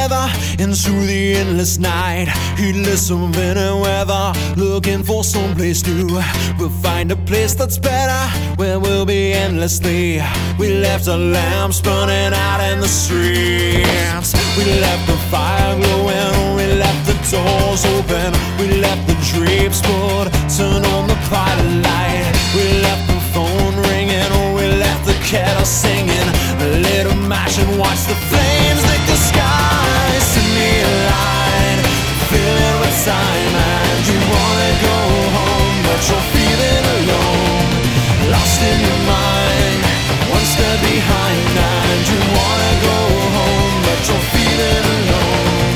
together into the endless night. Heedless of any weather, looking for some place new. We'll find a place that's better, where we'll be endlessly. We left our lamps burning out in the streets. We left the fire glowing, we left the doors open. We left the drapes pulled, turned on the pilot light. We left the phone ringing, we left the kettle singing. Lit a match and watch the flames lick the sky. Send me a line, fill it with time. And you wanna go home, but you're feeling alone. Lost in your mind, one step behind. And you wanna go home, but you're feeling alone.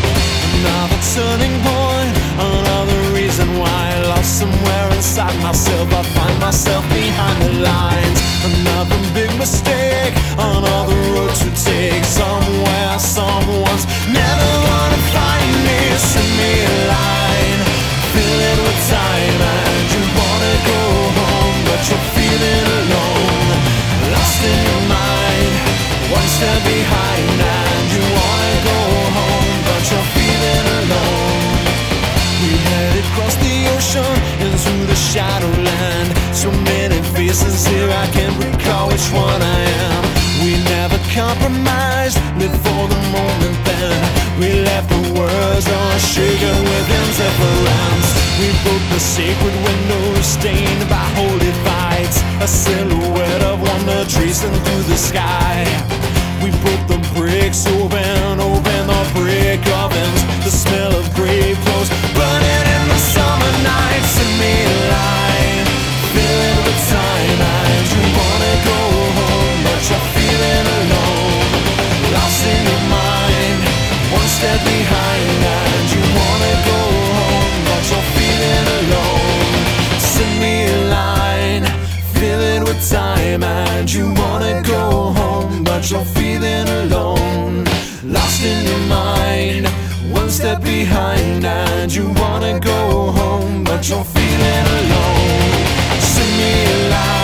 Another turning point, another reason why. Lost somewhere inside myself, I find myself behind the lines. Another big mistake, another road to take. Somewhere, someone's never gonna find me. Send me a line, fill it with time. And you wanna go home, but you're feeling alone. Lost in your mind, one step behind. And you wanna go home, but you're feeling alone. We headed across the ocean into the shadowland. So many faces here, I can't recall which one I am. We never compromised, lived for the moment then. We left the words unshaken with indifference. We broke the sacred windows stained by holy fights. A silhouette of wonder tracing through the sky. We broke the bricks open the brick ovens. The smell of grave clothes burning in the summer night. Send me a line, fill it with time. And you wanna go home, but you're feeling alone. Lost in your mind, one step behind. And you wanna go home, but you're feeling alone. Send me a line, fill it with time. And you wanna go home, but you're feeling alone. Lost in your mind, one step behind. And you wanna go home, but you're feeling alone. Send me a line.